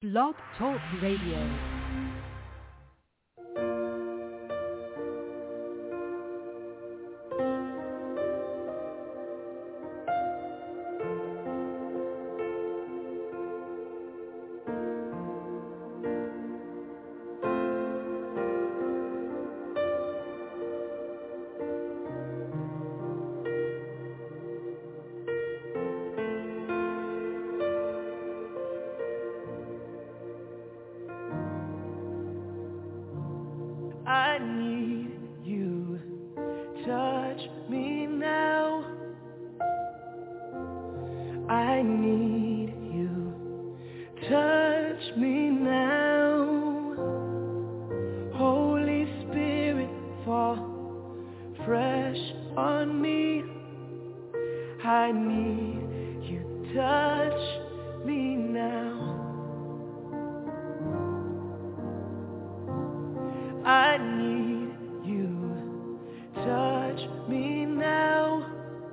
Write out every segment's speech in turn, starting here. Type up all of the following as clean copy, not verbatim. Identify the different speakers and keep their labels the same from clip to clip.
Speaker 1: Blog Talk Radio.
Speaker 2: I need you, touch me now. I need you, touch me now. Holy Spirit, fall fresh on me. I need you, touch me now. I need you, touch me now.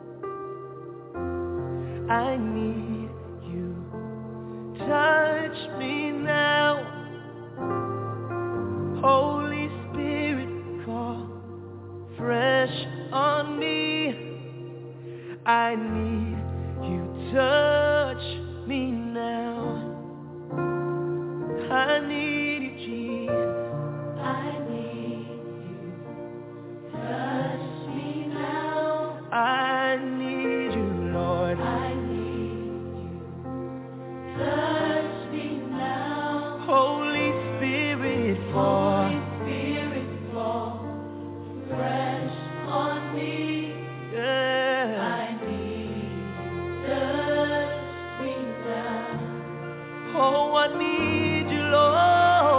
Speaker 2: I need you, touch me now. Holy Spirit, fall fresh on me. I need you, touch me now. I need you, Jesus. I need you, touch me now. I need you, Lord. I need you, touch me now. Holy Spirit, fall. Holy Spirit, fall fresh on me. Yeah. I need you, touch me now. Oh, I need you, Lord.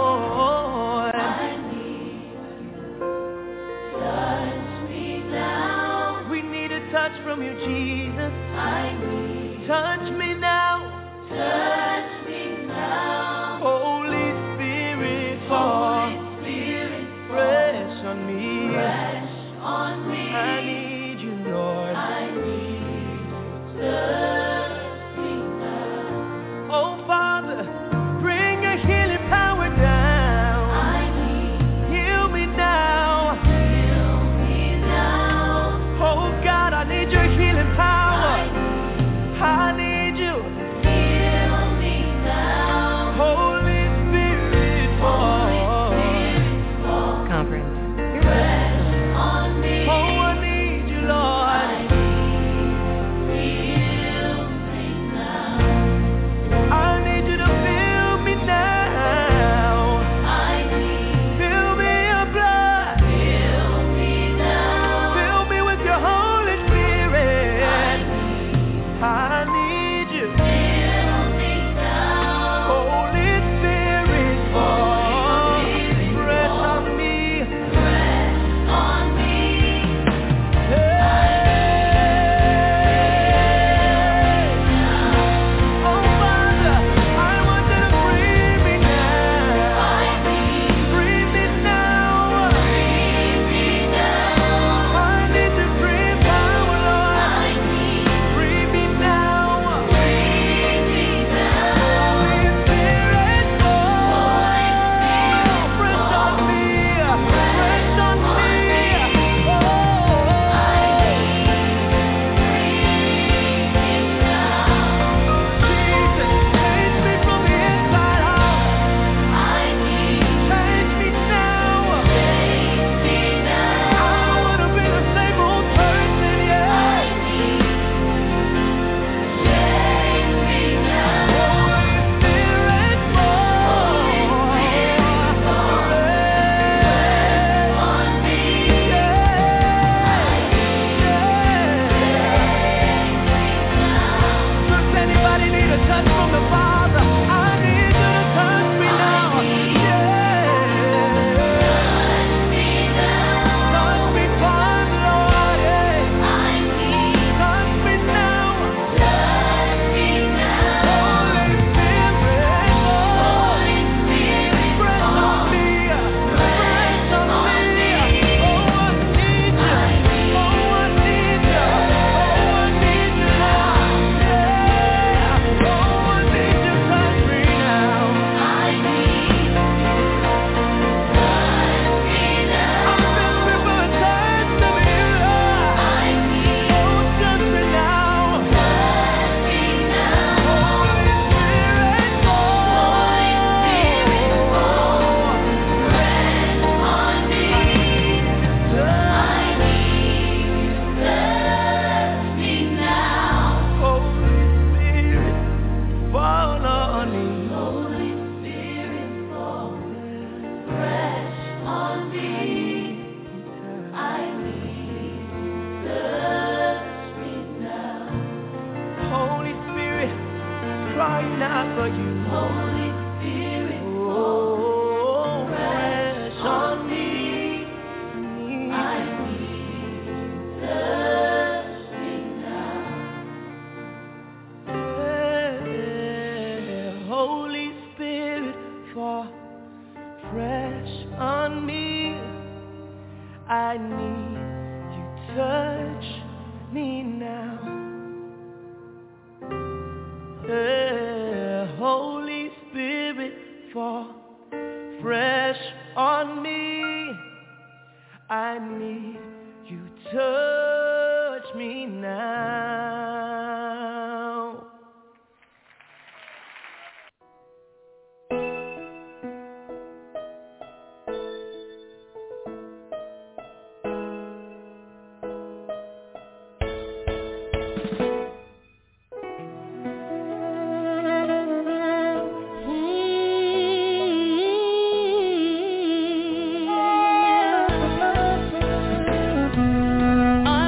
Speaker 2: Touch from you, Jesus. I need. Touch me now. Touch me now. Holy Spirit, fall. Holy Spirit, fresh on me. Fresh on me. I need you, Lord. I need you. Touch me now. Oh, Father, bring Spirit, fall fresh on me. I need you, touch me now.
Speaker 3: I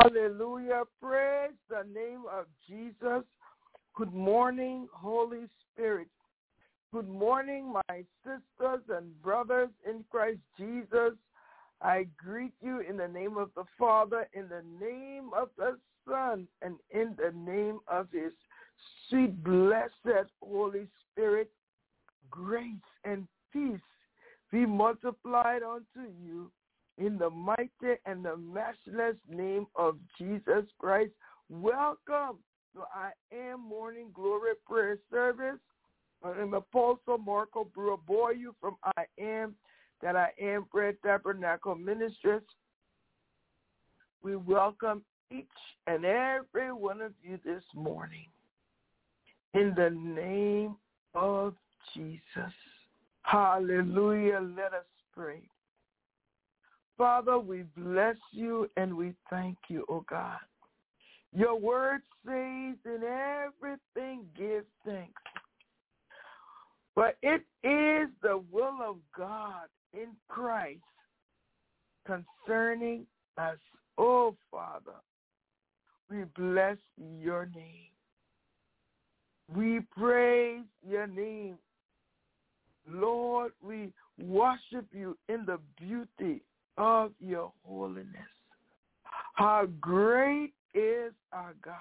Speaker 3: Hallelujah. Praise the name of Jesus. Good morning, Holy Spirit. Good morning, my sisters and brothers in Christ Jesus. I greet you in the name of the Father, in the name of the Son, and in the name of his sweet, blessed Holy Spirit. Grace and peace be multiplied unto you in the mighty and the matchless name of Jesus Christ. Welcome to I Am Morning Glory Prayer Service. I'm Apostle Marco Buraboyu from I Am Prayer Tabernacle Ministries. We welcome each and every one of you this morning in the name of Jesus. Hallelujah. Let us pray. Father, we bless you and we thank you, O God. Your word says in everything give thanks. For it is the will of God in Christ concerning us. Oh, Father, we bless your name. We praise your name. Lord, we worship you in the beauty of your holiness. How great is our God.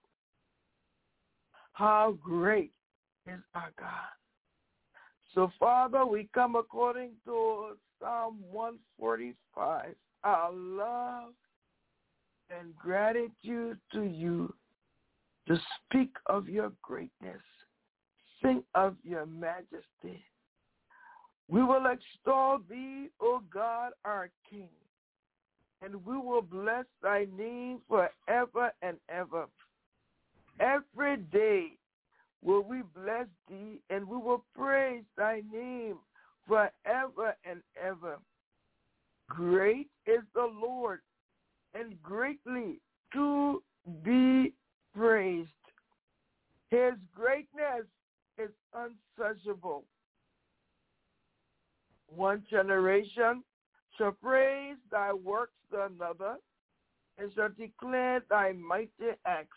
Speaker 3: How great is our God. So, Father, we come according to Psalm 145, our love and gratitude to you, to speak of your greatness, sing of your majesty. We will extol thee, O God, our King, and we will bless thy name forever and ever. Every day will we bless thee, and we will praise thy name forever and ever. Great is the Lord, and greatly to be praised. His greatness is unsearchable. One generation shall praise thy works to another, and shall declare thy mighty acts.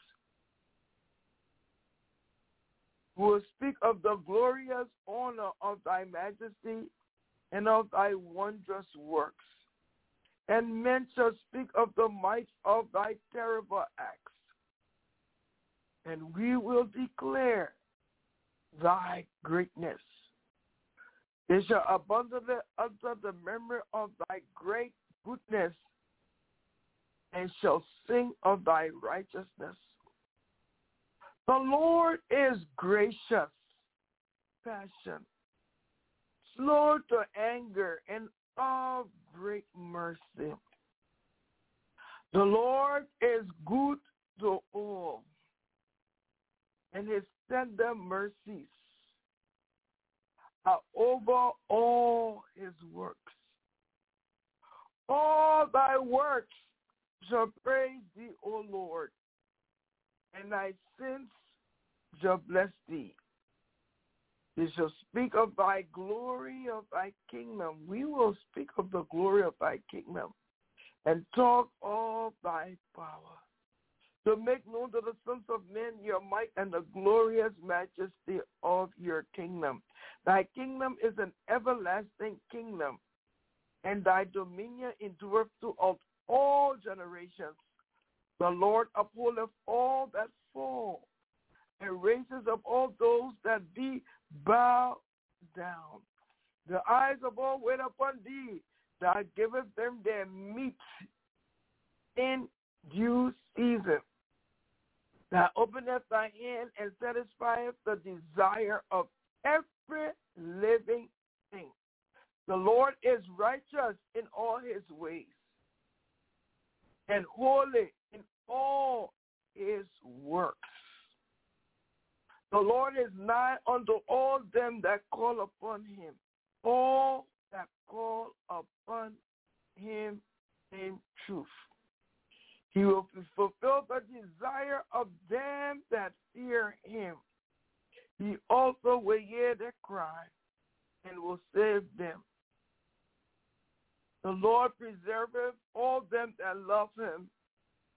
Speaker 3: We will speak of the glorious honor of thy majesty and of thy wondrous works. And men shall speak of the might of thy terrible acts. And we will declare thy greatness. They shall abundantly utter the memory of thy great goodness, and shall sing of thy righteousness. The Lord is gracious, passion, slow to anger, and of great mercy. The Lord is good to all, and his tender mercies are over all his works. All thy works shall praise thee, O Lord, and thy sins shall bless thee. They shall speak of thy glory of thy kingdom. We will speak of the glory of thy kingdom and talk of thy power, to make known to the sons of men your might and the glorious majesty of your kingdom. Thy kingdom is an everlasting kingdom, and thy dominion endureth throughout all generations. The Lord upholdeth all that fall, and raises up all those that be bowed down. The eyes of all wait upon thee. Thou givest them their meat in due season. Thou openest thy hand and satisfieth the desire of every living thing. The Lord is righteous in all his ways, and holy in all his works. The Lord is nigh unto all them that call upon him, all that call upon him in truth. He will fulfill the desire of them that fear him. He also will hear their cry and will save them. The Lord preserveth all them that love him,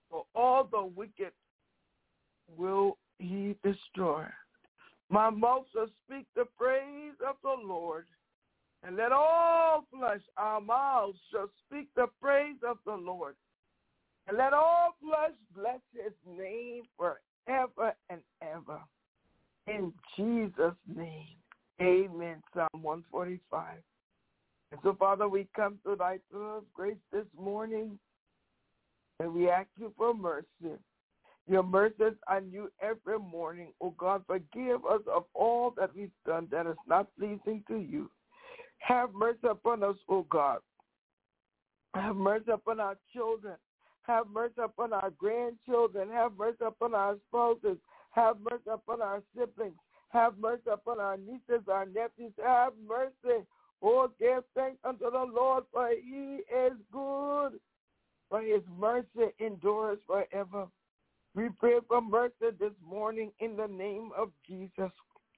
Speaker 3: For all the wicked will he destroy. My mouth shall speak the praise of the Lord, and let all flesh, our mouths shall speak the praise of the Lord, and let all flesh bless his name forever and ever. In Jesus' name, amen. Psalm 145. And so, Father, we come to thy throne of grace this morning, and we ask you for mercy. Your mercies are new every morning. Oh God, forgive us of all that we've done that is not pleasing to you. Have mercy upon us, oh God. Have mercy upon our children. Have mercy upon our grandchildren. Have mercy upon our spouses. Have mercy upon our siblings. Have mercy upon our nieces, our nephews. Have mercy. Oh, give thanks unto the Lord, for he is good, for his mercy endures forever. We pray for mercy this morning in the name of Jesus.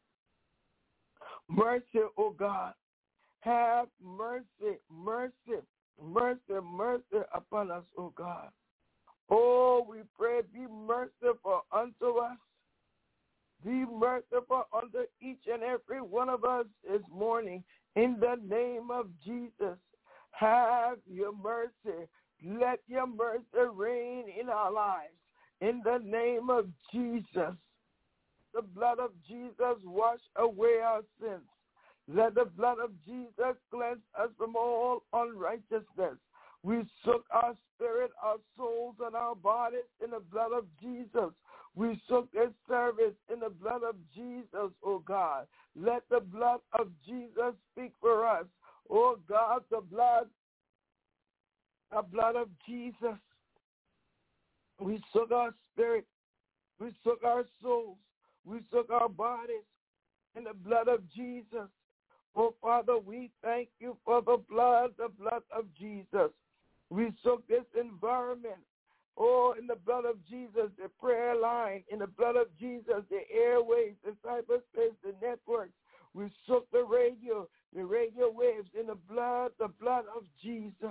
Speaker 3: Mercy, oh God. Have mercy, mercy, mercy, mercy upon us, oh God. Oh, we pray, be merciful unto us. Be merciful unto each and every one of us this morning in the name of Jesus. Have your mercy. Let your mercy reign in our lives. In the name of Jesus, the blood of Jesus wash away our sins. Let the blood of Jesus cleanse us from all unrighteousness. We soak our spirit, our souls, and our bodies in the blood of Jesus. We soak this service in the blood of Jesus, oh God. Let the blood of Jesus speak for us. Oh God, the blood of Jesus. We soak our spirit, we soak our souls, we soak our bodies in the blood of Jesus. Oh, Father, we thank you for the blood of Jesus. We soak this environment, oh, in the blood of Jesus, the prayer line, in the blood of Jesus, the airwaves, the cyberspace, the networks. We soak the radio waves in the blood of Jesus.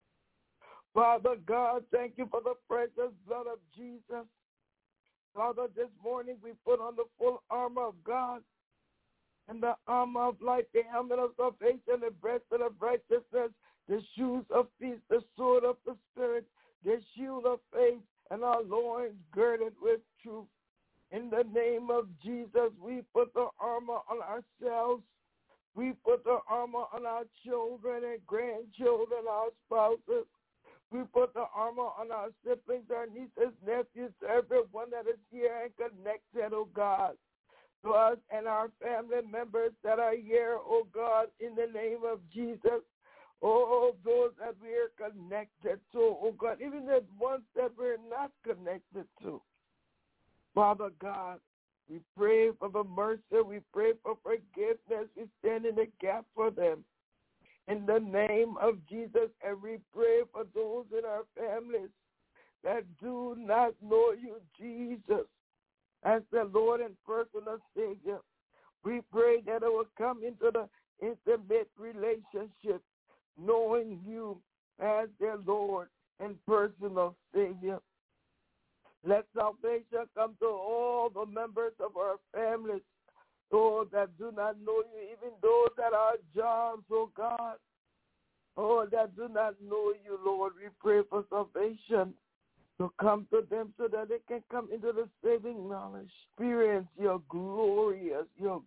Speaker 3: Father God, thank you for the precious blood of Jesus. Father, this morning we put on the full armor of God and the armor of light, the helmet of salvation, the breastplate of righteousness, the shoes of peace, the sword of the Spirit, the shield of faith, and our loins girded with truth. In the name of Jesus, we put the armor on ourselves. We put the armor on our children and grandchildren, our spouses. We put the armor on our siblings, our nieces, nephews, everyone that is here and connected, oh God, to us and our family members that are here, oh God, in the name of Jesus. Oh, those that we are connected to, oh God, even the ones that we're not connected to. Father God, we pray for the mercy. We pray for forgiveness. We stand in the gap for them. In the name of Jesus, and we pray for those in our families that do not know you, Jesus, as the Lord and personal Savior. We pray that it will come into the intimate relationship, knowing you as their Lord and personal Savior. Let salvation come to all the members of our families, those that do not know you, even those that are jobs, oh God. Oh, that do not know you, Lord. We pray for salvation to come to them so that they can come into the saving knowledge, experience your glorious,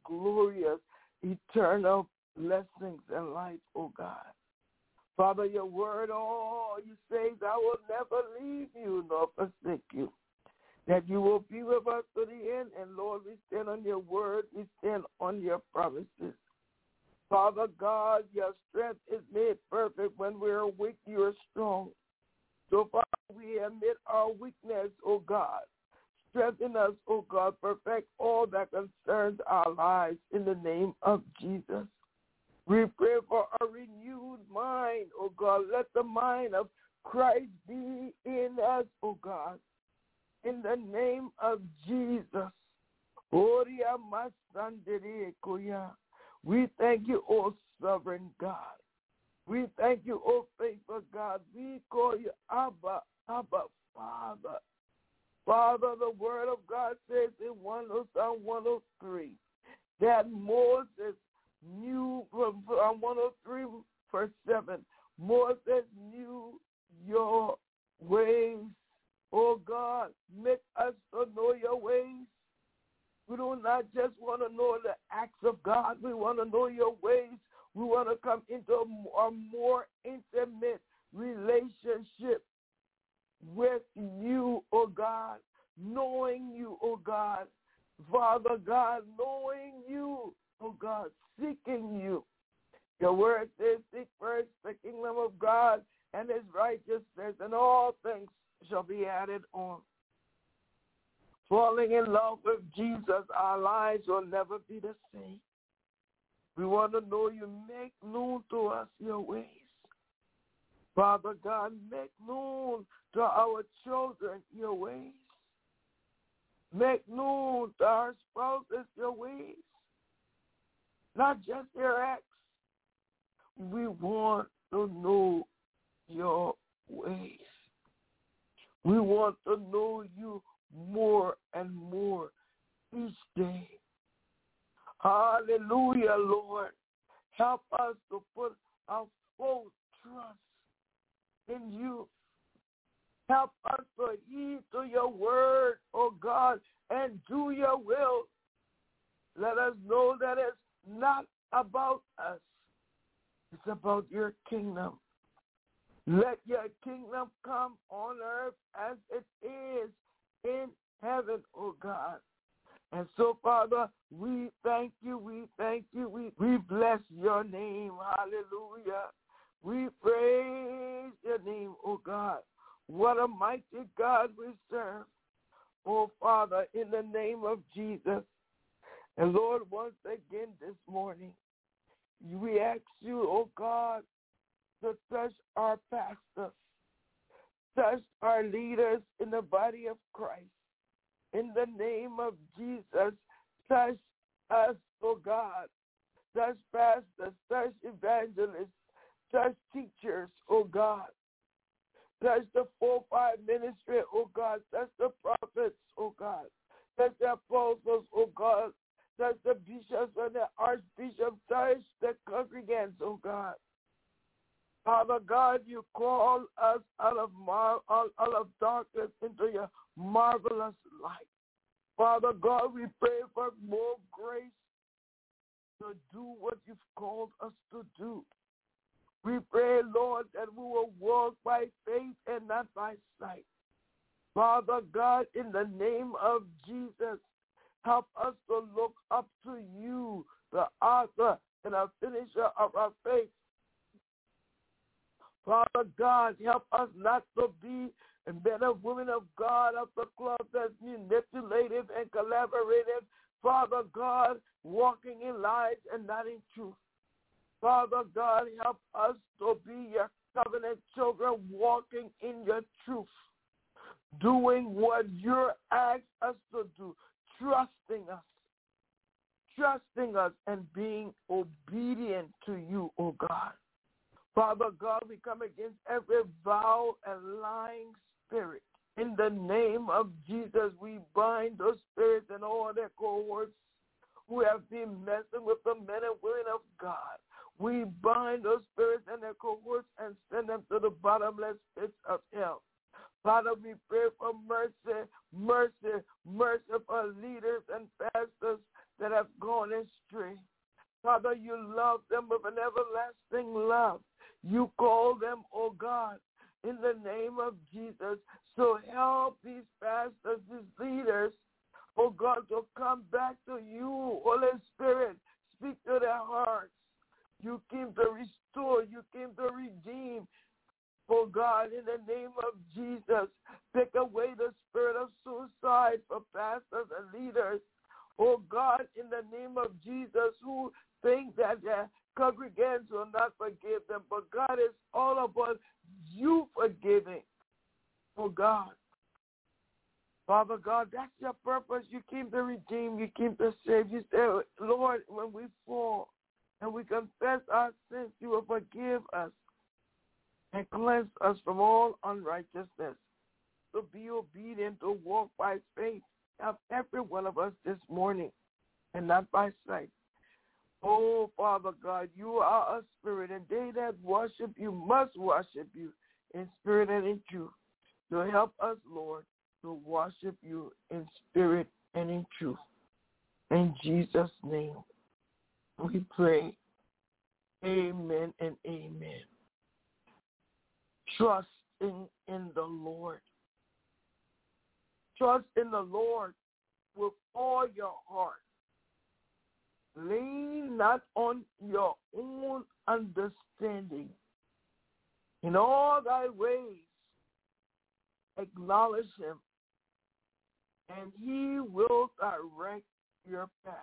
Speaker 3: eternal blessings and life, oh God. Father, your word, you say, I will never leave you nor forsake you. That you will be with us to the end. And Lord, we stand on your word. We stand on your promises. Father God, your strength is made perfect. When we are weak, you are strong. So, Father, we admit our weakness, oh God. Strengthen us, oh God. Perfect all that concerns our lives in the name of Jesus. We pray for a renewed mind, oh God. Let the mind of Christ be in us, oh God. In the name of Jesus. We thank you, O sovereign God. We thank you, O faithful God. We call you Abba, Father. Father, the word of God says in Psalm 103 that Moses knew, from 103 verse 7, Moses knew your ways. Oh God, make us to know your ways. We do not just want to know the acts of God. We want to know your ways. We want to come into a more intimate relationship with you, oh God, knowing you, oh God. Father God, knowing you, oh God, seeking you. Your word says, seek first the kingdom of God and his righteousness, and all things shall be added on. Falling in love with Jesus, our lives will never be the same. We want to know you. Make known to us your ways. Father God, make known to our children your ways. Make known to our spouses your ways. Not just their acts. We want to know your ways. We want to know you more and more each day. Hallelujah, Lord. Help us to put our full trust in you. Help us to heed to your word, oh God, and do your will. Let us know that it's not about us. It's about your kingdom. Let your kingdom come on earth as it is in heaven, oh God. And so, Father, we thank you, we bless your name, hallelujah. We praise your name, oh God. What a mighty God we serve, oh Father, in the name of Jesus. And Lord, once again this morning, we ask you, oh God, to touch our pastors, touch our leaders in the body of Christ. In the name of Jesus, touch us, oh God. Touch pastors, touch evangelists, touch teachers, oh God. Touch the 4-5 ministry, oh God. Touch the prophets, oh God. Touch the apostles, oh God. Touch the bishops and the archbishops. Touch the congregants, oh God. Father God, you call us out of darkness into your marvelous light. Father God, we pray for more grace to do what you've called us to do. We pray, Lord, that we will walk by faith and not by sight. Father God, in the name of Jesus, help us to look up to you, the author and the finisher of our faith. Father God, help us not to be men and women of God of the club that's manipulative and collaborative. Father God, walking in lies and not in truth. Father God, help us to be your covenant children, walking in your truth, doing what you asked us to do, trusting us and being obedient to you, oh God. Father God, we come against every vile and lying spirit. In the name of Jesus, we bind those spirits and all their cohorts who have been messing with the men and women of God. We bind those spirits and their cohorts and send them to the bottomless pits of hell. Father, we pray for mercy for leaders and pastors that have gone astray. Father, you love them with an everlasting love. You call them, oh God, in the name of Jesus. So help these pastors, these leaders, oh God, to come back to you, Holy Spirit. Speak to their hearts. You came to restore. You came to redeem. Oh God, in the name of Jesus, take away the spirit of suicide for pastors and leaders. Oh God, in the name of Jesus, who think that their congregants will not forgive them. But God, is all about you forgiving. Oh God. Father God, that's your purpose. You came to redeem. You came to save. You said, Lord, when we fall and we confess our sins, you will forgive us and cleanse us from all unrighteousness. to be obedient, to walk by faith. Help every one of us this morning and not by sight. Oh, Father God, you are a spirit, and they that worship you must worship you in spirit and in truth. So help us, Lord, to worship you in spirit and in truth. In Jesus' name, we pray. Amen and amen. Trust in the Lord. Trust in the Lord with all your heart. Lean not on your own understanding. In all thy ways, acknowledge him, and he will direct your path.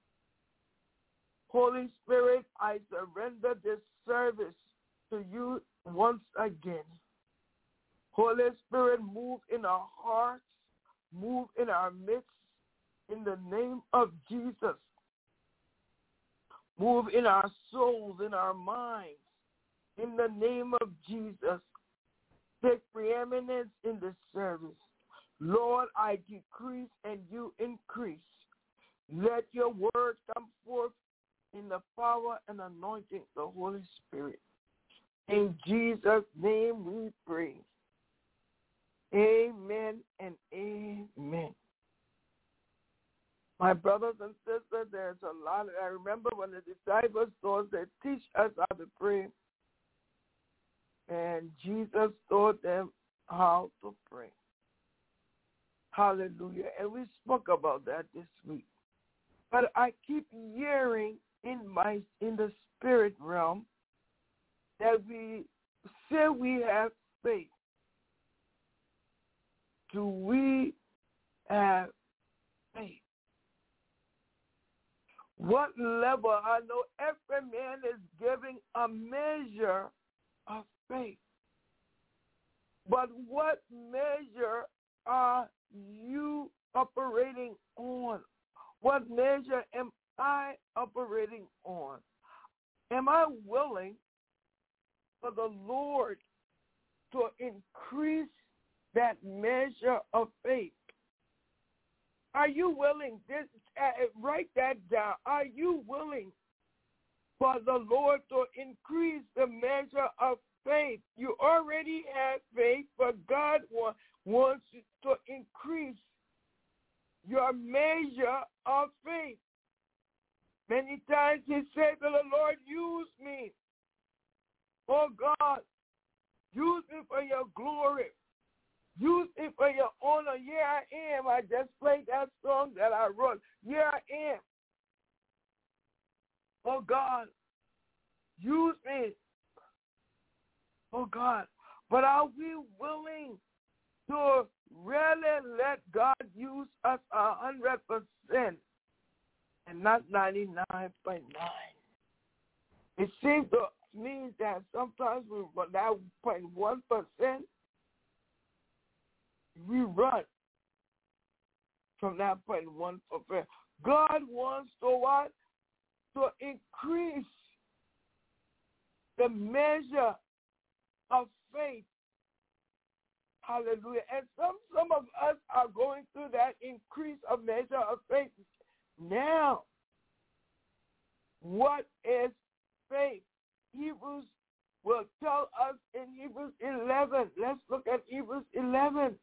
Speaker 3: Holy Spirit, I surrender this service to you once again. Holy Spirit, move in our hearts, move in our midst, in the name of Jesus. Move in our souls, in our minds, in the name of Jesus. Take preeminence in this service. Lord, I decrease and you increase. Let your word come forth in the power and anointing of the Holy Spirit. In Jesus' name we pray. Amen and amen. My brothers and sisters, there's a lot. I remember when the disciples taught, they teach us how to pray. And Jesus taught them how to pray. Hallelujah. And we spoke about that this week. But I keep hearing in the spirit realm that we say we have faith. Do we have faith? What level? I know every man is giving a measure of faith. But what measure are you operating on? What measure am I operating on? Am I willing for the Lord to increase that measure of faith? Are you willing? Write that down. Are you willing for the Lord to increase the measure of faith? You already have faith, but God wants you to increase your measure of faith. Many times he said to the Lord, use me. Oh God, use me for your glory. Use me for your honor. Here I am. I just played that song that I wrote. Here I am. Oh God, use me. Oh God. But are we willing to really let God use us 100% and not 99.9? It seems to me that sometimes we run that 0.1%. We run from that 0.1%. God wants to what? To increase the measure of faith. Hallelujah. And some of us are going through that increase of measure of faith. Now, what is faith? Hebrews will tell us in Hebrews 11. Let's look at Hebrews 11.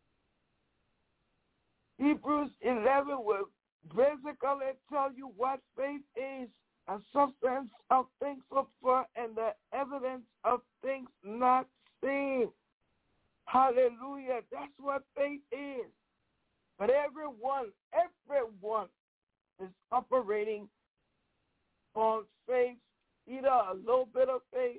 Speaker 3: Hebrews 11 will basically tell you what faith is: a substance of things hoped for and the evidence of things not seen. Hallelujah. That's what faith is. But everyone is operating on faith, either a little bit of faith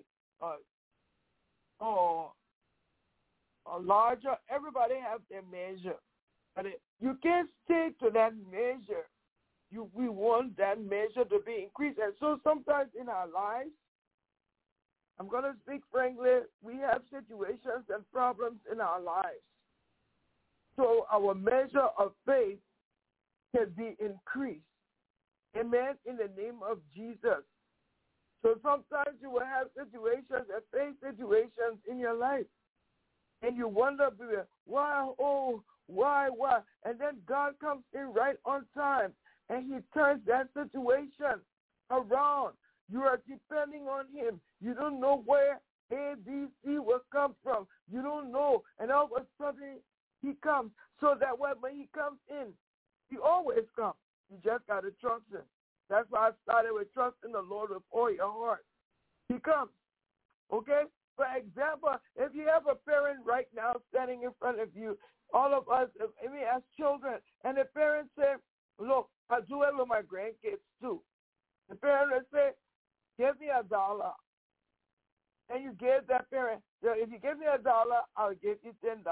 Speaker 3: or a larger. Everybody have their measure. But you can't stay to that measure. We want that measure to be increased. And so sometimes in our lives, I'm going to speak frankly, we have situations and problems in our lives. So our measure of faith can be increased. Amen, in the name of Jesus. So sometimes you will have situations and face situations in your life. And you wonder, why, why? And then God comes in right on time, and he turns that situation around. You are depending on him. You don't know where A, B, C will come from. You don't know. And all of a sudden, he comes. So that when he comes in, he always comes. You just got to trust him. That's why I started with trusting the Lord with all your heart. He comes. Okay? For example, if you have a parent right now standing in front of you, all of us, as children, and the parents say, look, I do it with my grandkids too. The parent will say, give me $1. And you give that parent, if you give me $1, I'll give you $10.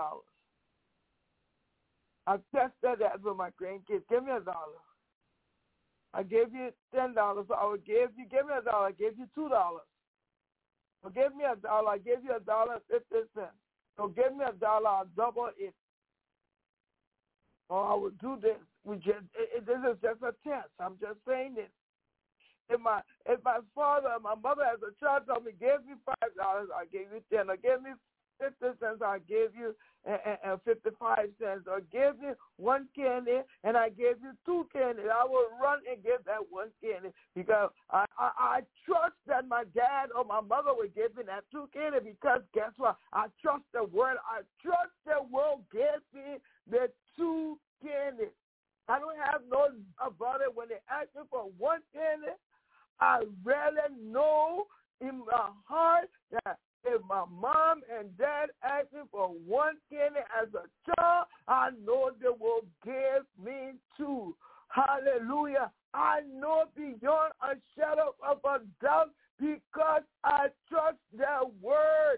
Speaker 3: I've tested that with my grandkids. Give me $1. I give you $10. So I would give me $1, I give you $2. So give me $1, I give you $1.50. So give me $1, I'll double it. Or I would do this. This is just a test. I'm just saying this. If my mother as a child told me, give me $5, I gave you 10. Or give me 50 cents, I gave you 55 cents. Or give me 1 candy, and I gave you 2 candies. I will run and give that 1 candy because I trust that my dad or my mother will give me that 2 candy because guess what? I trust the word. I trust the word gave me the 2 candies. I don't have no about it when they ask me for 1 candy. I really know in my heart that if my mom and dad ask me for 1 candy as a child, I know they will give me 2. Hallelujah. I know beyond a shadow of a doubt because I trust their word.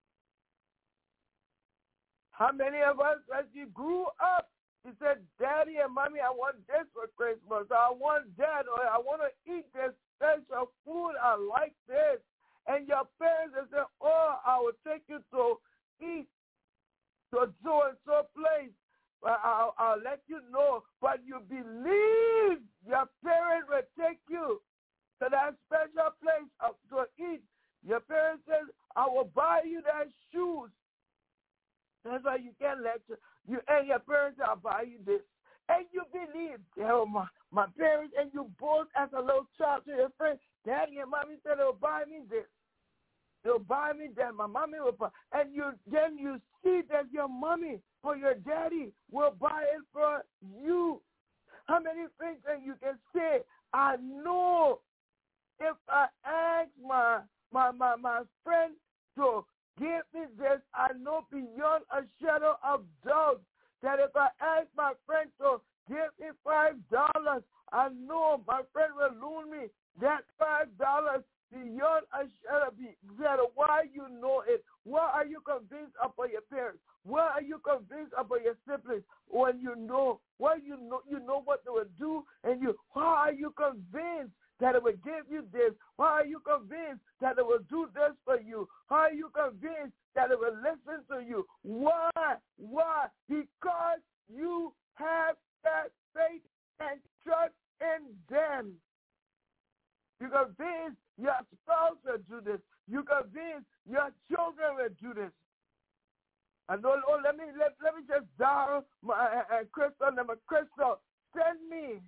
Speaker 3: How many of us, as you grew up, you said, Daddy and Mommy, I want this for Christmas. I want that, or I want to eat this special food. I like this. And your parents will say, oh, I will take you to eat to so-and-so place. I'll let you know. But you believe your parents will take you to that special place to eat. Your parents says, I will buy you that shoes. That's why you can't lecture. You and your parents, I'll buy you this. And you believe, my parents, and you both as a little child to your friend, Daddy and Mommy said they'll buy me this. They'll buy me that. My mommy will buy. And then you see that your mommy or your daddy will buy it for you. How many things that you can say? I know if I ask my friend to give me this, I know beyond a shadow of doubt that if I ask my friend to give me $5, I know my friend will loan me that $5 beyond a shadow. Why you know it? Why are you convinced about your parents? Why are you convinced about your siblings when you know? Why you know what they will do, and why are you convinced that it will give you this? Why are you convinced that it will do this for you? How are you convinced that it will listen to you? Why? Why? Because you have that faith and trust in them. You convinced your spouse will do this. You convinced your children will do this. And let me just dial my Crystal number. Crystal, send me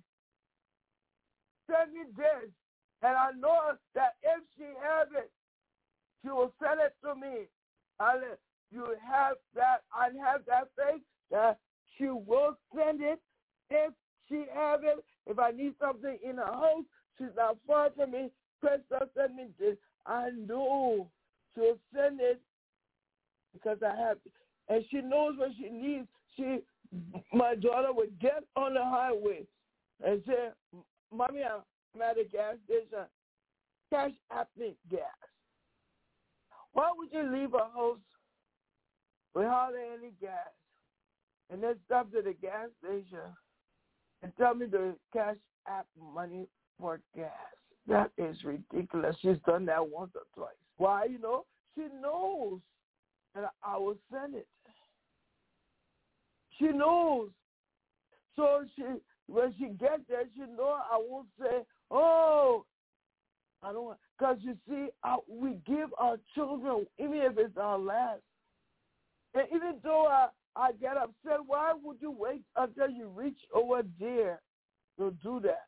Speaker 3: this. And I know that if she has it, she will send it to me. You have that. I have that faith that she will send it if she has it. If I need something in her house, she's not far from me. Crystal, send me this. I know she'll send it because I have it. And she knows what she needs. My daughter would get on the highway and say, Mommy, I'm at a gas station. Cash app me gas. Why would you leave a house with hardly any gas and then stop to the gas station and tell me to cash app money for gas? That is ridiculous. She's done that once or twice. Why? She knows that I will send it. She knows. So when she gets there, she knows I won't say, oh, I don't want, because you see, we give our children, even if it's our last, And even though I get upset, why would you wait until you reach over there to do that?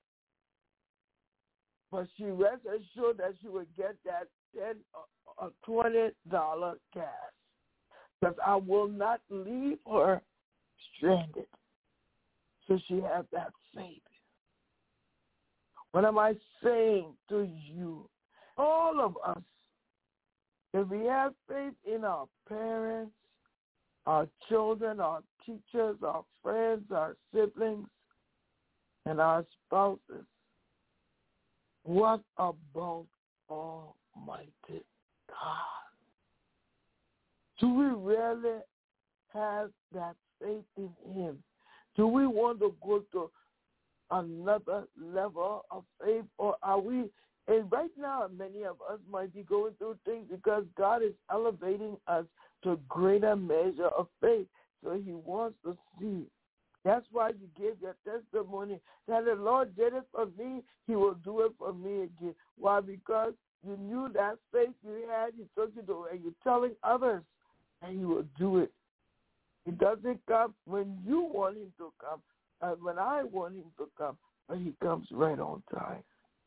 Speaker 3: But she rest assured that she would get that $10 or $20 cash. Because I will not leave her stranded. So she has that faith. What am I saying to you? All of us, if we have faith in our parents, our children, our teachers, our friends, our siblings, and our spouses, what about Almighty God? Do we really have that faith in him? Do we want to go to another level of faith, or are we, and right now many of us might be going through things because God is elevating us to a greater measure of faith. So he wants to see. That's why you gave your testimony that the Lord did it for me, he will do it for me again. Why? Because you knew that faith you had, he took you to, and you're telling others, and he will do it. He doesn't come when you want him to come, and when I want him to come, but he comes right on time.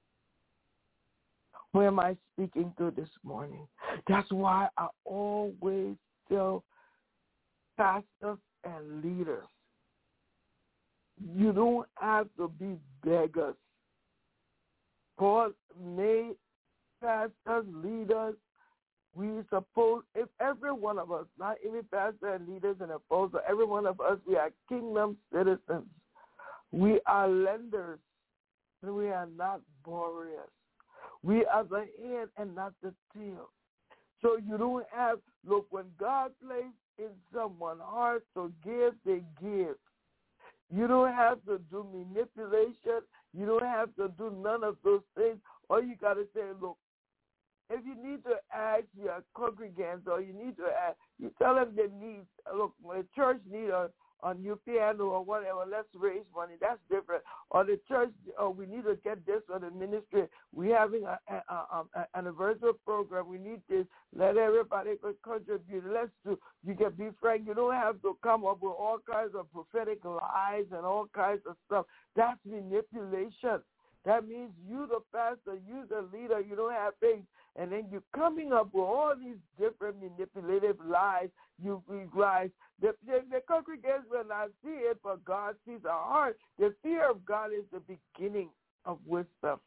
Speaker 3: Who am I speaking to this morning? That's why I always tell pastors and leaders, you don't have to be beggars. God made pastors, leaders. We suppose, if every one of us, not even pastors and leaders and apostles, every one of us, we are kingdom citizens. We are lenders, and we are not borrowers. We are the head and not the tail. So you don't have, look, when God placed in someone's heart to give, they give. You don't have to do manipulation. You don't have to do none of those things. All you got to say, look, if you need to ask your congregants or you need to ask, you tell them they need, look, when the church needs a new piano or whatever, let's raise money. That's different. Or the church, we need to get this for the ministry. We're having an anniversary program. We need this. Let everybody contribute. Let's do. You can be frank. You don't have to come up with all kinds of prophetic lies and all kinds of stuff. That's manipulation. That means you, the pastor, you, the leader, you don't have faith. And then you're coming up with all these different manipulative lies. You lies. The congregants will not see it, but God sees our heart. The fear of God is the beginning of wisdom.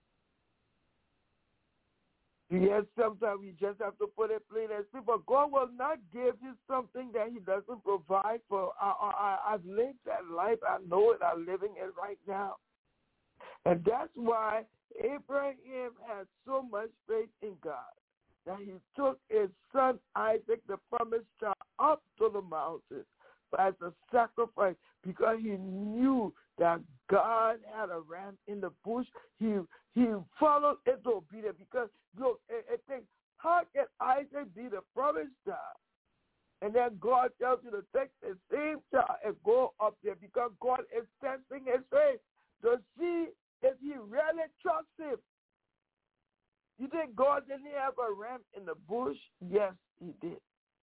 Speaker 3: Yes, sometimes we just have to put it plain and simple. God will not give you something that he doesn't provide for. I've lived that life. I know it. I'm living it right now. And that's why Abraham had so much faith in God that he took his son Isaac, the promised child, up to the mountain as a sacrifice because he knew that God had a ram in the bush. He followed into obedience because, look, it thinks, how can Isaac be the promised child? And then God tells you to take the same child and go up there because God is testing his faith to see if he really trusts him. You think God didn't have a ram in the bush? Yes, he did.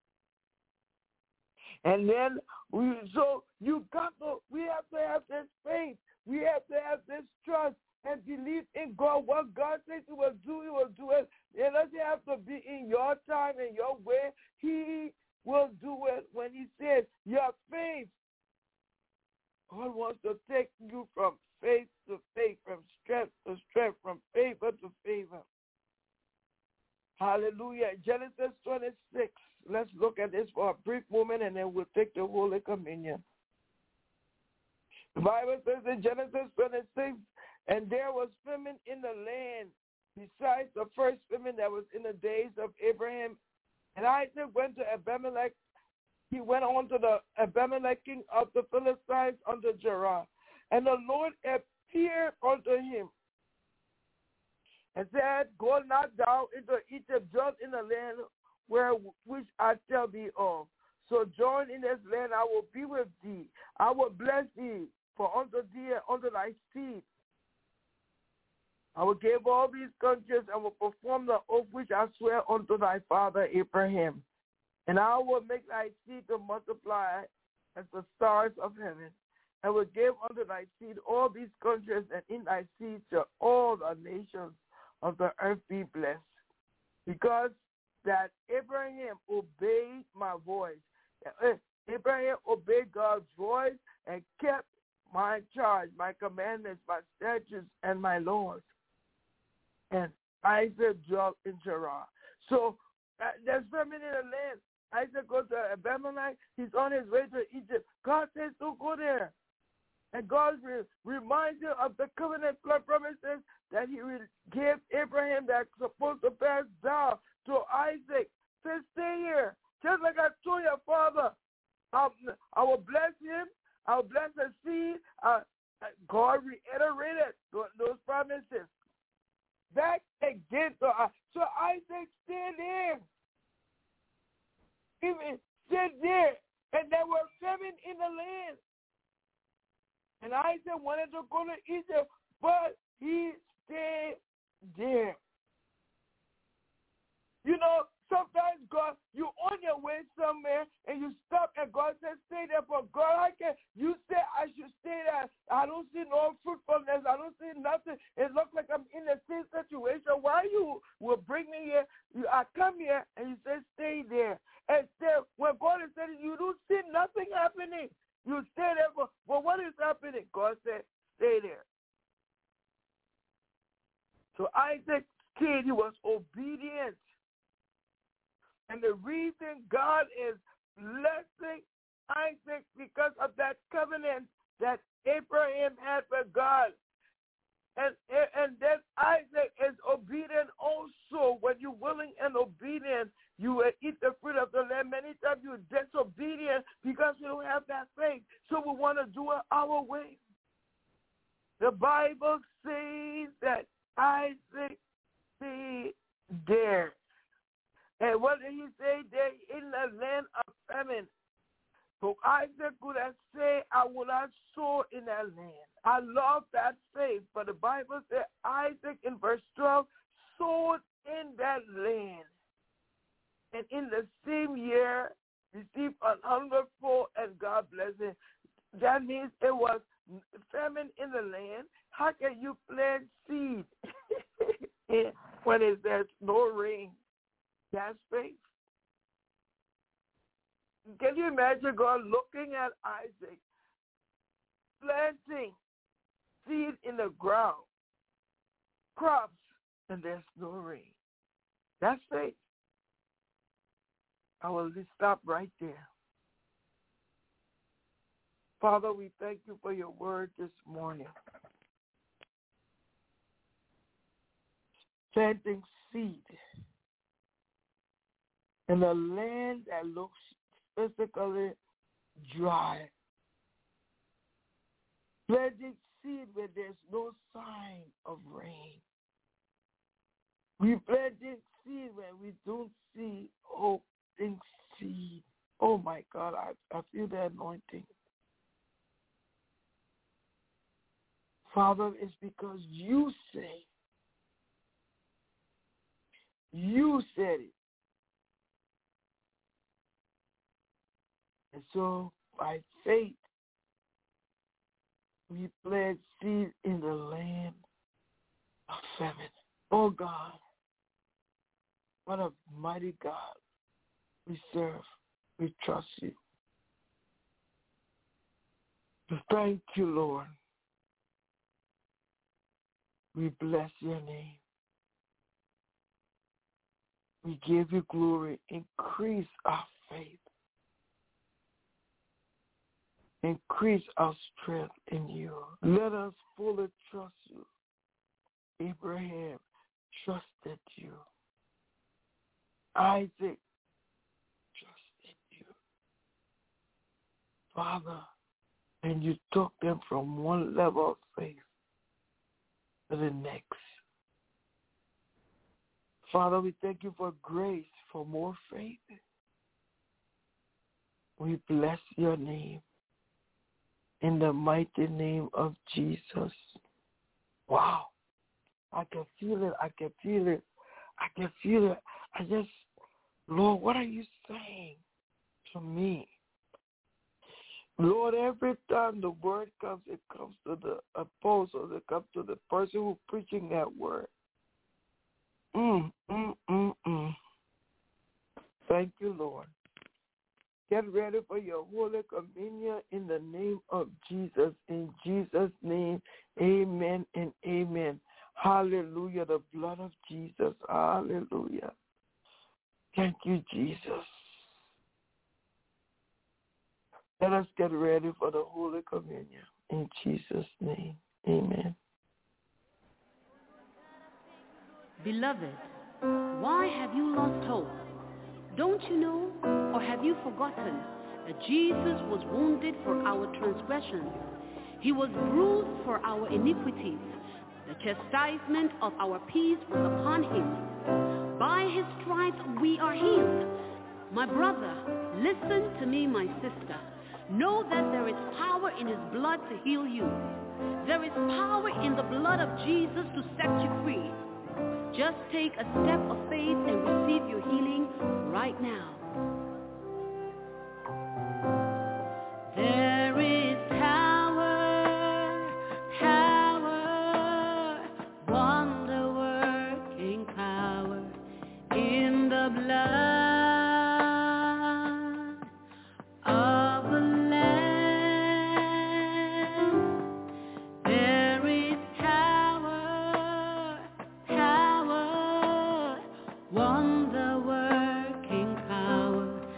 Speaker 3: And then we have to have this faith. We have to have this trust and believe in God. What God says he will do it. It doesn't have to be in your time and your way. He will do it when he says your faith. God wants to take you from faith to faith, from strength to strength, from favor to favor. Hallelujah. Genesis 26. Let's look at this for a brief moment, and then we'll take the Holy Communion. The Bible says in Genesis 26, and there was famine in the land, besides the first famine that was in the days of Abraham. And Isaac went to Abimelech. He went on to the Abimelech king of the Philistines unto Gerar. And the Lord appeared unto him and said, go not down into Egypt, just in the land which I tell thee of. So join in this land, I will be with thee. I will bless thee, for unto thee and unto thy seed I will give all these countries and will perform the oath which I swear unto thy father Abraham. And I will make thy seed to multiply as the stars of heaven, and will give unto thy seed all these countries, and in thy seed shall all the nations of the earth be blessed. Because that Abraham obeyed my voice. Abraham obeyed God's voice and kept my charge, my commandments, my statutes, and my laws. And Isaac dwelt in Gerar. So there's famine in the land. Isaac goes to Abimelech. He's on his way to Egypt. God says, don't go there. And God reminds you of the covenant promises that he will give Abraham that's supposed to pass down to Isaac. Says, stay here. Just like I told your father, I will bless him. I will bless the seed. God reiterated those promises. Back again. So Isaac stayed there. Even stayed there. And there was famine in the land. And Isaac wanted to go to Egypt, but he stayed there. You know, sometimes God, you're on your way somewhere and you stop and God says, stay there. But God, you say I should stay there. I don't see no fruitfulness. I don't see nothing. It looks like I'm in the same situation. Why you will bring me here? I come here and you say, stay there. And still, when God is saying, you don't see nothing happening. You stay there, but what is happening? God said, stay there. So Isaac's kid, he was obedient. And the reason God is blessing Isaac because of that covenant that Abraham had with God. And then Isaac is obedient also. When you're willing and obedient, you will eat the fruit of the land. Many times you're disobedient because you don't have that faith. So we want to do it our way. The Bible says that Isaac stayed there. And what did he say? There in the land of famine. So Isaac could have said, I will not sow in that land. I love that faith. But the Bible said Isaac in verse 12 sowed in that land. And in the same year, received an hundredfold, and God bless him. That means it was famine in the land. How can you plant seed when there's no rain? That's faith. Can you imagine God looking at Isaac, planting seed in the ground, crops, and there's no rain? That's faith. I will just stop right there. Father, we thank you for your word this morning. Planting seed in a land that looks physically dry. Planting seed where there's no sign of rain. We planting seed where we don't see hope in seed. Oh my God, I feel the anointing. Father, it's because you say, you said it. And so, by faith, we plant seed in the land of famine. Oh God, what a mighty God we serve. We trust you. Thank you, Lord. We bless your name. We give you glory. Increase our faith. Increase our strength in you. Let us fully trust you. Abraham trusted you. Isaac trusted you. Father, and you took them from one level of faith to the next. Father, we thank you for grace, for more faith. We bless your name in the mighty name of Jesus. Wow. I can feel it. I can feel it. I can feel it. I just Lord, what are you saying to me? Lord, every time the word comes, it comes to the apostle, it comes to the person who's preaching that word. Thank you, Lord. Get ready for your Holy Communion in the name of Jesus. In Jesus' name, amen and amen. Hallelujah, the blood of Jesus. Hallelujah. Thank you, Jesus. Let us get ready for the Holy Communion. In Jesus' name, amen.
Speaker 1: Beloved, why have you lost hope? Don't you know, or have you forgotten, that Jesus was wounded for our transgressions? He was bruised for our iniquities. The chastisement of our peace was upon him. By his stripes we are healed. My brother, listen to me, my sister. Know that there is power in his blood to heal you. There is power in the blood of Jesus to set you free. Just take a step of faith and receive your healing right now. There is power, wonder-working power in the blood of the Lamb. There is power, wonder-working power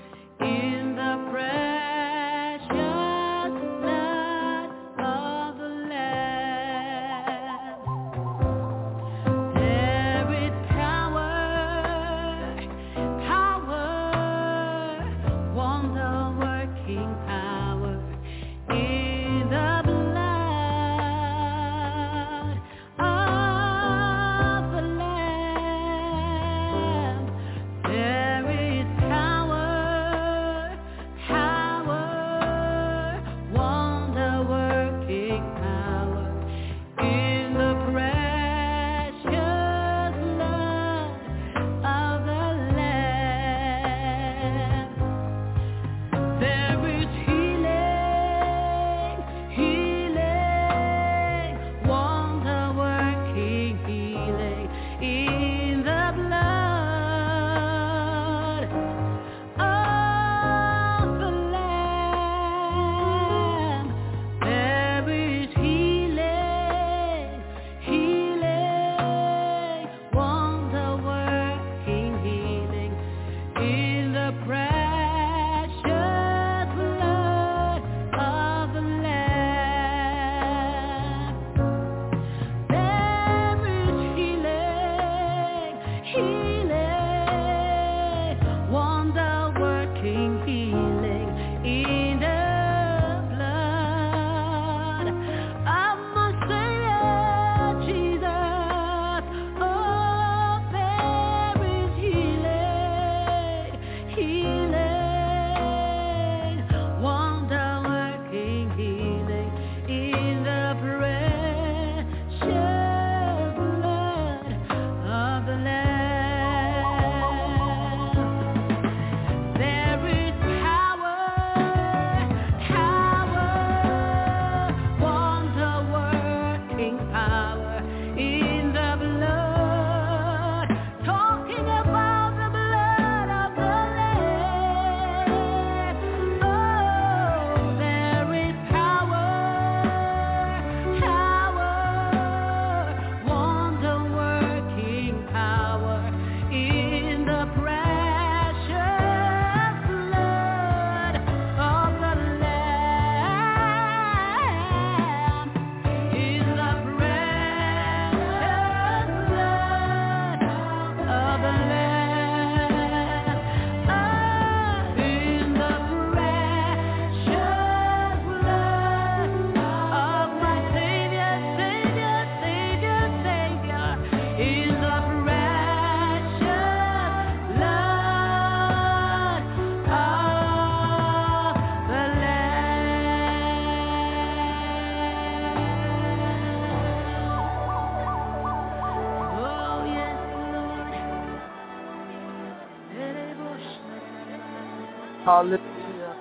Speaker 3: Hallelujah.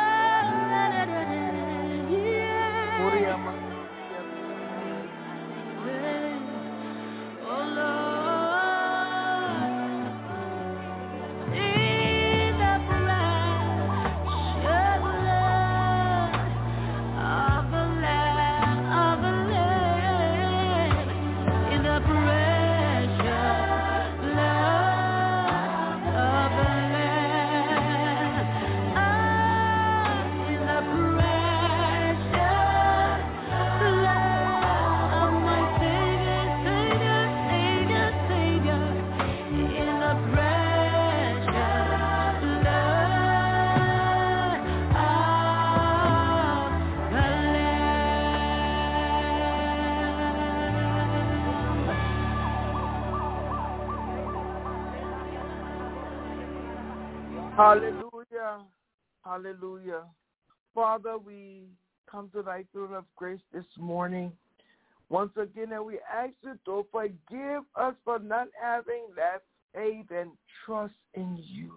Speaker 3: Hallelujah. Hallelujah. Father, we come to thy throne of grace this morning. Once again, and we ask you to forgive us for not having that faith and trust in you.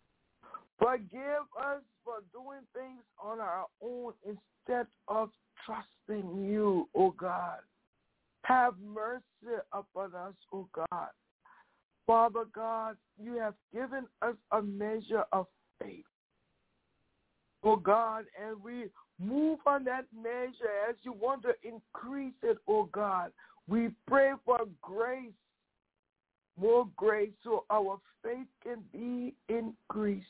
Speaker 3: Forgive us for doing things on our own instead of trusting you, O God. Have mercy upon us, O God. Father God, you have given us a measure of faith, oh God, and we move on that measure as you want to increase it, oh God. We pray for grace, more grace, so our faith can be increased.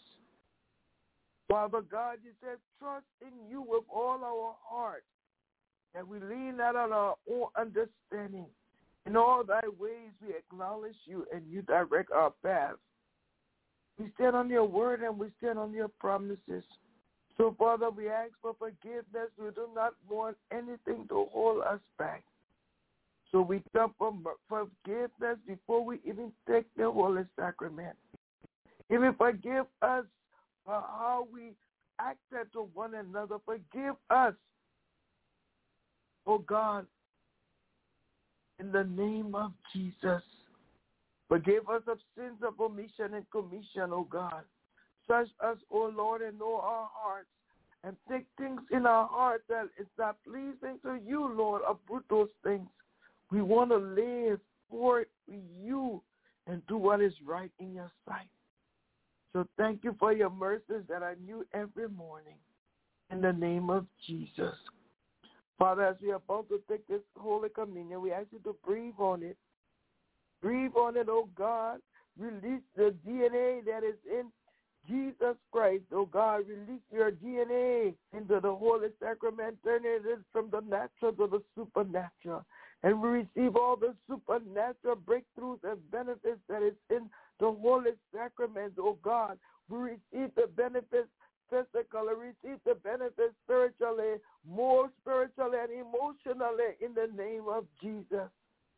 Speaker 3: Father God, you said trust in you with all our heart, and we lean not on our own understanding. In all thy ways we acknowledge you, and you direct our paths. We stand on your word, and we stand on your promises. So, Father, we ask for forgiveness. We do not want anything to hold us back. So we come for forgiveness before we even take the Holy Sacrament. Even forgive us for how we acted to one another. Forgive us, oh God, in the name of Jesus. Forgive us of sins of omission and commission, O God. Search us, O Lord, and know our hearts. And take things in our hearts that is not pleasing to you, Lord. Uproot those things. We want to live for you and do what is right in your sight. So thank you for your mercies that are new every morning. In the name of Jesus. Father, as we are about to take this Holy Communion, we ask you to breathe on it. Breathe on it, oh God. Release the DNA that is in Jesus Christ, oh God. Release your DNA into the Holy Sacrament, turning it from the natural to the supernatural. And we receive all the supernatural breakthroughs and benefits that is in the Holy Sacrament, oh God. We receive the benefits physically, receive the benefits spiritually, more spiritually and emotionally in the name of Jesus.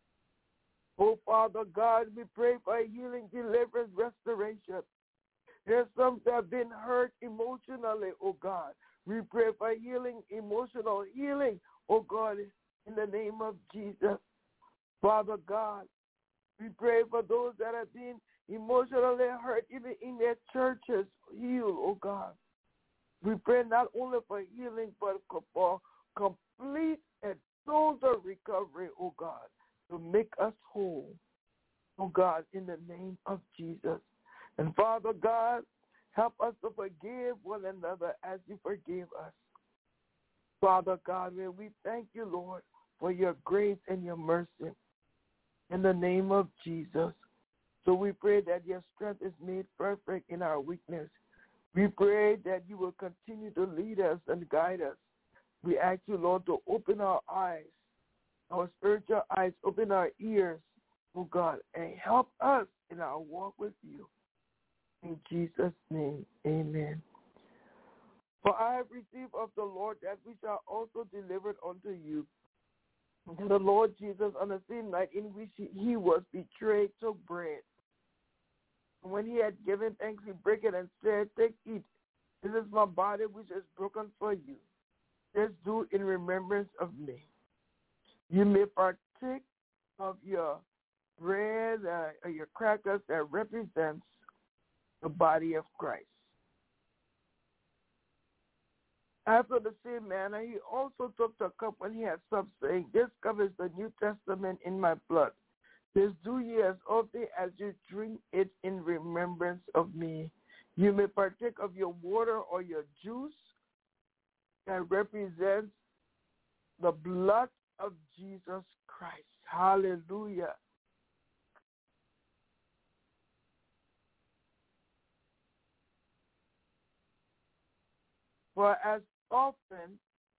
Speaker 3: Oh, Father God, we pray for healing, deliverance, restoration. There's some that have been hurt emotionally, oh God. We pray for healing, emotional healing, oh God, in the name of Jesus. Father God, we pray for those that have been emotionally hurt, even in their churches. Heal, oh God. We pray not only for healing, but for complete and total recovery, oh God, to make us whole, oh God, in the name of Jesus. And Father God, help us to forgive one another as you forgive us. Father God, we thank you, Lord, for your grace and your mercy in the name of Jesus. So we pray that your strength is made perfect in our weakness. We pray that you will continue to lead us and guide us. We ask you, Lord, to open our eyes, our spiritual eyes, open our ears, oh God, and help us in our walk with you. In Jesus' name, amen. For I have received of the Lord that we shall also deliver unto you. And the Lord Jesus, on the same night in which he was betrayed, took bread. And when he had given thanks, he broke it and said, take, eat. This is my body which is broken for you. This do in remembrance of me. You may partake of your bread or your crackers that represents the body of Christ. After the same manner, he also took the cup when he had supped, saying, This cup is the New Testament in my blood. This do ye as often as you drink it in remembrance of me. You may partake of your water or your juice that represents the blood of Jesus Christ. Hallelujah. For as often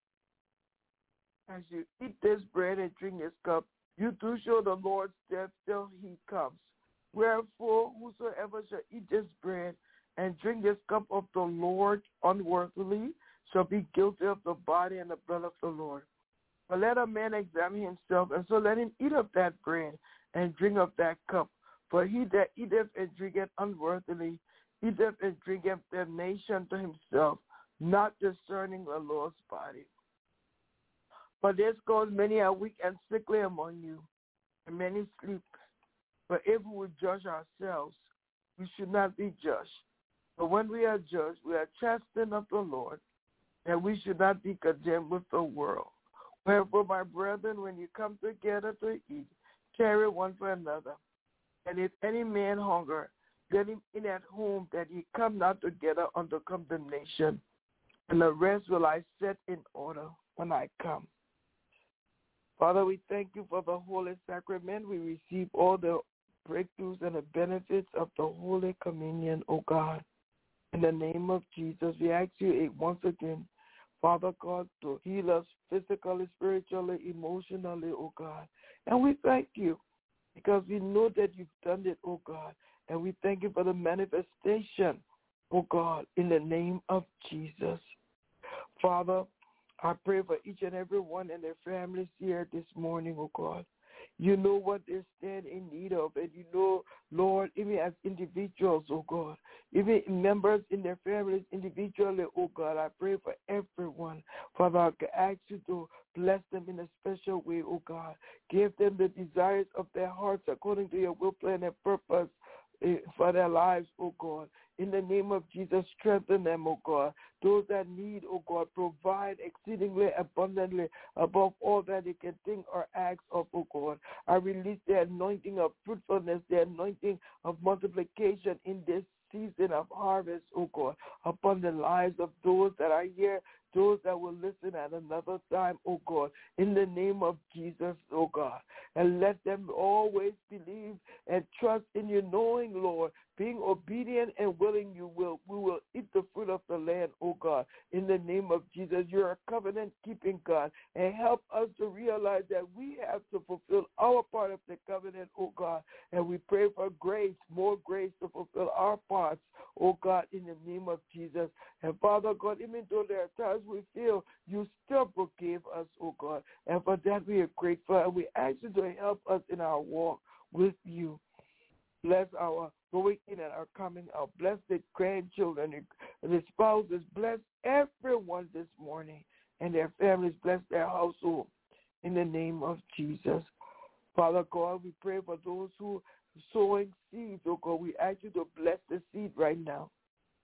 Speaker 3: as you eat this bread and drink this cup, you do show the Lord's death till he comes. Wherefore, whosoever shall eat this bread and drink this cup of the Lord unworthily shall be guilty of the body and the blood of the Lord. But let a man examine himself, and so let him eat of that bread and drink of that cup. For he that eateth and drinketh unworthily eateth and drinketh damnation to himself, not discerning the Lord's body. For this cause many are weak and sickly among you, and many sleep. But if we would judge ourselves, we should not be judged. But when we are judged, we are chastened of the Lord, that we should not be condemned with the world. Wherefore, my brethren, when you come together to eat, carry one for another. And if any man hunger, let him in at home, that he come not together unto condemnation. And the rest will I set in order when I come. Father, we thank you for the Holy Sacrament. We receive all the breakthroughs and the benefits of the Holy Communion, O God. In the name of Jesus, we ask you once again, Father God, to heal us physically, spiritually, emotionally, O God. And we thank you because we know that you've done it, O God. And we thank you for the manifestation, O God, in the name of Jesus. Father, I pray for each and every one and their families here this morning, oh God. You know what they stand in need of, and you know, Lord, even as individuals, oh God, even members in their families individually, oh God, I pray for everyone. Father, I ask you to bless them in a special way, oh God. Give them the desires of their hearts according to your will, plan, and purpose for their lives, oh God. In the name of Jesus, strengthen them, oh God. Those that need, oh God, provide exceedingly abundantly above all that they can think or ask of, oh God. I release the anointing of fruitfulness, the anointing of multiplication in this season of harvest, oh God, upon the lives of those that are here, those that will listen at another time, oh God, in the name of Jesus, oh God. And let them always believe and trust in you, knowing, Lord, being obedient and willing, we will eat the fruit of the land, oh God, in the name of Jesus. You're a covenant-keeping God, and help us to realize that we have to fulfill our part of the covenant, oh God, and we pray for grace, more grace to fulfill our parts, oh God, in the name of Jesus. And Father God, even though there are times we feel you still forgive us, oh God, and for that we are grateful, and we ask you to help us in our walk with you. Bless our going in and our coming out. Bless the grandchildren and the spouses. Bless everyone this morning and their families. Bless their household in the name of Jesus. Father God, we pray for those who are sowing seeds, oh God. We ask you to bless the seed right now.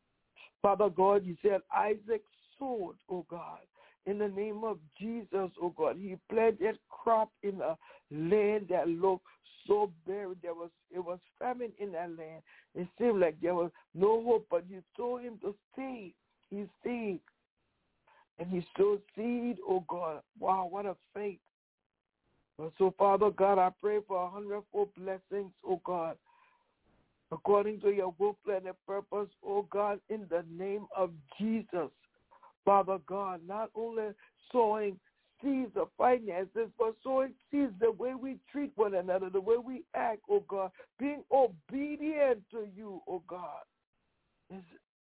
Speaker 3: Father God, you said Isaac sowed, oh God. In the name of Jesus, oh God, he planted crop in a land that looked so barren. It was famine in that land. It seemed like there was no hope, but you told him to stay. He stayed. And he sowed seed, oh God. Wow, what a faith. So, Father God, I pray for 104 blessings, oh God, according to your will, plan, and purpose, oh God, in the name of Jesus. Father God, not only sowing seeds of finances, but sowing seeds the way we treat one another, the way we act, oh God, being obedient to you, oh God. It's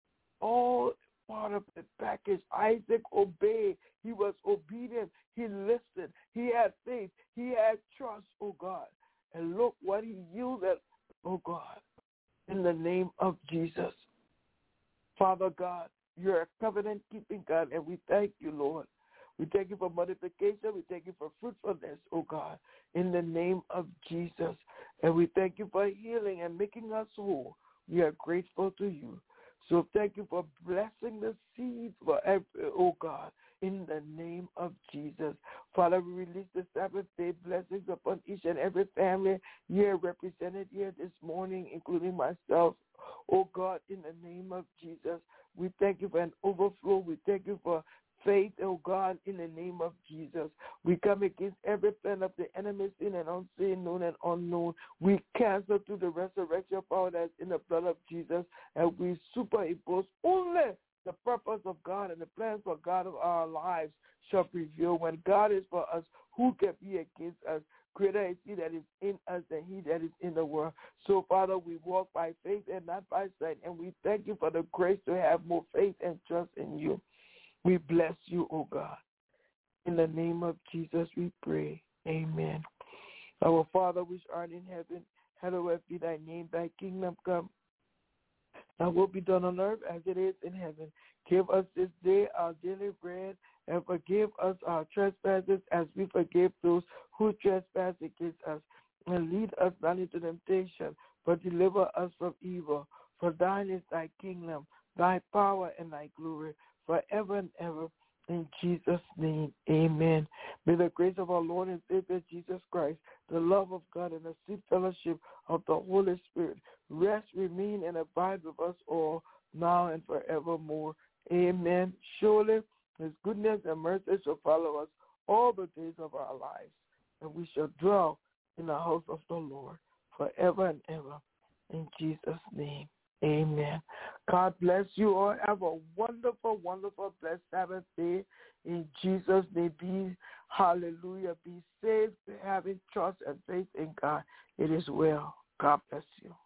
Speaker 3: all part of the package. Isaac obeyed. He was obedient. He listened. He had faith. He had trust, oh God. And look what he yielded, oh God, in the name of Jesus. Father God, you're a covenant-keeping God, and we thank you, Lord. We thank you for multiplication. We thank you for fruitfulness, oh God, in the name of Jesus. And we thank you for healing and making us whole. We are grateful to you. So thank you for blessing the seeds for every, oh God, in the name of Jesus. Father, we release the Sabbath day blessings upon each and every family here represented here this morning, including myself. Oh God, in the name of Jesus, we thank you for an overflow. We thank you for faith, oh God, in the name of Jesus. We come against every plan of the enemy, seen and unseen, known and unknown. We cancel through the resurrection power that's in the blood of Jesus, and we superimpose only the purpose of God and the plans for God of our lives shall prevail. When God is for us, who can be against us? Greater is he that is in us than he that is in the world. So, Father, we walk by faith and not by sight, and we thank you for the grace to have more faith and trust in you. We bless you, O God. In the name of Jesus we pray. Amen. Our Father which art in heaven, hallowed be thy name. Thy kingdom come. Thy will be done on earth as it is in heaven. Give us this day our daily bread, and forgive us our trespasses as we forgive those who trespass against us. And lead us not into temptation, but deliver us from evil. For thine is thy kingdom, thy power, and thy glory, forever and ever. In Jesus' name, amen. May the grace of our Lord and Savior Jesus Christ, the love of God, and the sweet fellowship of the Holy Spirit rest, remain, and abide with us all, now and forevermore. Amen. Surely his goodness and mercy shall follow us all the days of our lives, and we shall dwell in the house of the Lord forever and ever. In Jesus' name. Amen. God bless you all. Have a wonderful, wonderful, blessed Sabbath day. In Jesus' name, be hallelujah. Be safe, having trust and faith in God. It is well. God bless you.